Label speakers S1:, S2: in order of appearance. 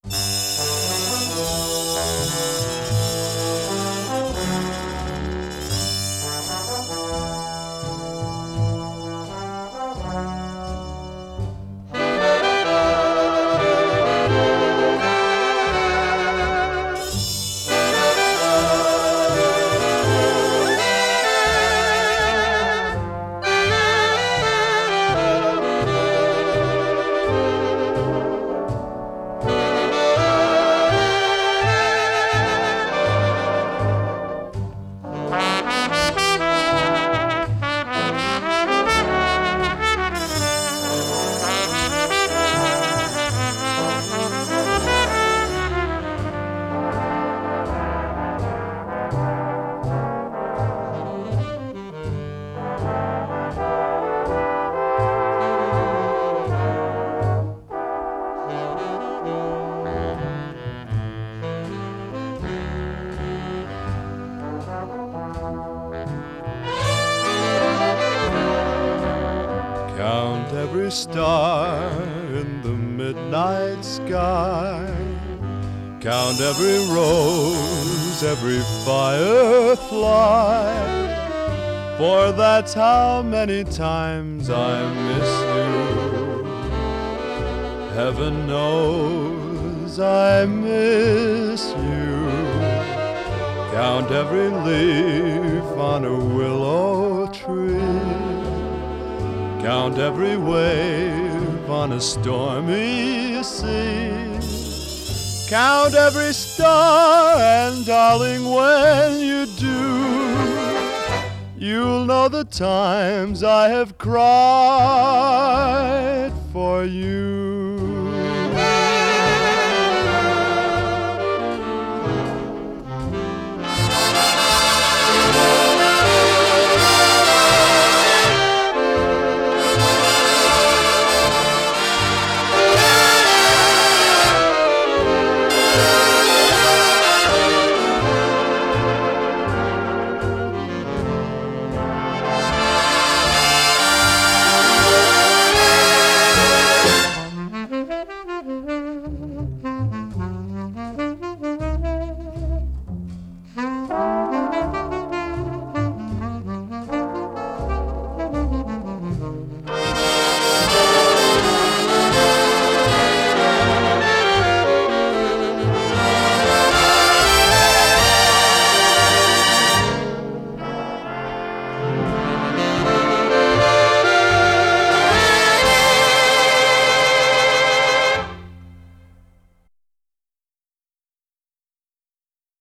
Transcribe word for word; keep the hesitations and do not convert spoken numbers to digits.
S1: Count every star in the midnight sky. Count every rose, every firefly. For that's how many times I miss you. Heaven knows I miss you. Count every leaf on a willow tree. Count every wave on a stormy sea. Count every star, and darling, when you do, you'll know the times I have cried for you.